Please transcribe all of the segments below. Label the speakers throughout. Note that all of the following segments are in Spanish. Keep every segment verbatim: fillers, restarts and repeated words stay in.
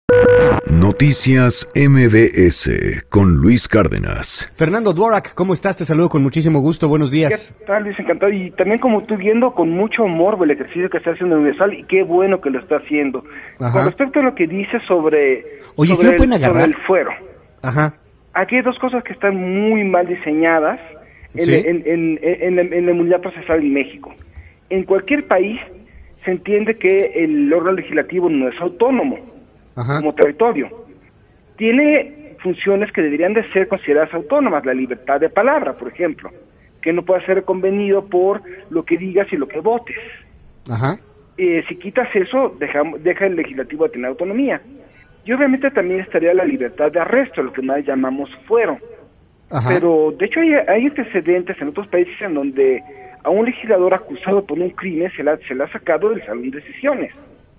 Speaker 1: Noticias M B S con Luis Cárdenas.
Speaker 2: Fernando Dworak, ¿cómo estás? Te saludo con muchísimo gusto, buenos días.
Speaker 3: ¿Qué tal, Luis? Encantado. Y también, como tú viendo, con mucho morbo el ejercicio que está haciendo Universal, y qué bueno que lo está haciendo.
Speaker 2: Ajá.
Speaker 3: Con respecto a lo que dice sobre,
Speaker 2: Oye,
Speaker 3: sobre,
Speaker 2: ¿sí lo pueden
Speaker 3: el,
Speaker 2: agarrar?
Speaker 3: sobre el fuero.
Speaker 2: Ajá.
Speaker 3: Aquí hay dos cosas que están muy mal diseñadas en,
Speaker 2: ¿Sí?
Speaker 3: en, en, en, en, en la inmunidad procesal en México. En cualquier país se entiende que el órgano legislativo no es autónomo,
Speaker 2: Ajá.
Speaker 3: como territorio. Tiene funciones que deberían de ser consideradas autónomas, la libertad de palabra, por ejemplo, que no puede ser convenido por lo que digas y lo que votes.
Speaker 2: Ajá.
Speaker 3: Eh, si quitas eso, deja, deja el legislativo de tener autonomía. Y obviamente también estaría la libertad de arresto, lo que más llamamos fuero.
Speaker 2: Ajá.
Speaker 3: Pero de hecho hay, hay antecedentes en otros países en donde a un legislador acusado por un crimen se le se le ha sacado del salón de sesiones.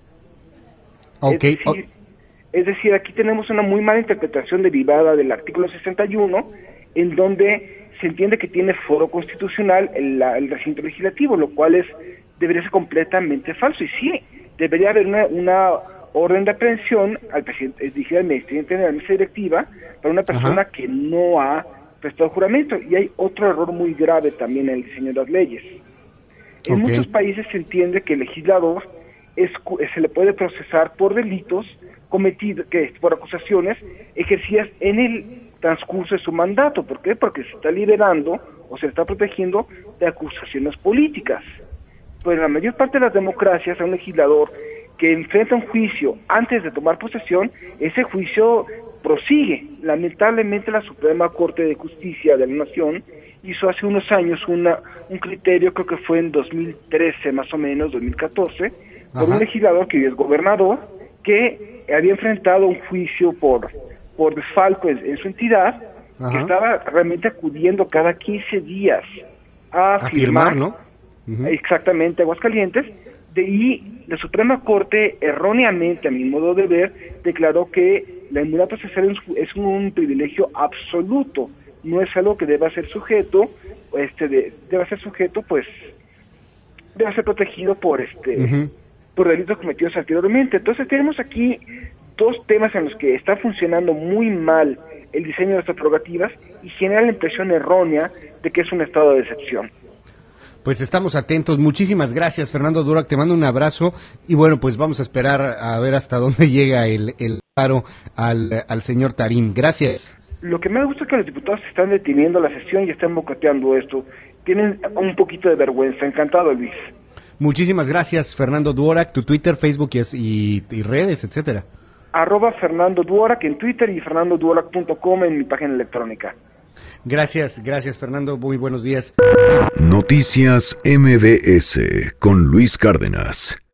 Speaker 2: Ok.
Speaker 3: Es decir, es decir, aquí tenemos una muy mala interpretación derivada del artículo sesenta y uno, en donde se entiende que tiene foro constitucional el, la, el recinto legislativo, lo cual es debería ser completamente falso. Y sí, debería haber una, una orden de aprehensión al presidente, es decir, al presidente de la mesa directiva, para una persona Ajá. que no ha prestado juramento. Y hay otro error muy grave también en el diseño de las leyes. En okay. muchos países se entiende que el legislador es, se le puede procesar por delitos cometidos, que por acusaciones ejercidas en el transcurso de su mandato. ¿Por qué? Porque se está liberando o se está protegiendo de acusaciones políticas. Pero en la mayor parte de las democracias, a un legislador que enfrenta un juicio antes de tomar posesión, ese juicio prosigue. Lamentablemente la Suprema Corte de Justicia de la Nación hizo hace unos años una, un criterio, creo que fue en dos mil trece más o menos, dos mil catorce, por Ajá. un legislador que hoy es gobernador, que había enfrentado un juicio por, por desfalco en, en su entidad, Ajá. que estaba realmente acudiendo cada quince días a,
Speaker 2: a
Speaker 3: firmar,
Speaker 2: firmar, ¿no?
Speaker 3: Uh-huh. Exactamente, Aguascalientes, de, y la Suprema Corte erróneamente, a mi modo de ver, declaró que la inmunidad procesal es un privilegio absoluto, no es algo que deba ser sujeto, este, de, deba ser sujeto, pues, debe ser protegido por este, uh-huh. por delitos cometidos anteriormente. Entonces tenemos aquí dos temas en los que está funcionando muy mal el diseño de estas prerrogativas y genera la impresión errónea de que es un estado de excepción.
Speaker 2: Pues estamos atentos. Muchísimas gracias, Fernando Dworak. Te mando un abrazo y bueno, pues vamos a esperar a ver hasta dónde llega el, el paro al, al señor Tarín. Gracias.
Speaker 3: Lo que me gusta es que los diputados están deteniendo la sesión y están boicoteando esto. Tienen un poquito de vergüenza. Encantado, Luis.
Speaker 2: Muchísimas gracias, Fernando Dworak. Tu Twitter, Facebook y, y, y redes, etcétera.
Speaker 3: Arroba Fernando Dworak en Twitter y fernando dworak punto com en mi página electrónica.
Speaker 2: Gracias, gracias, Fernando. Muy buenos días.
Speaker 1: Noticias M B S con Luis Cárdenas.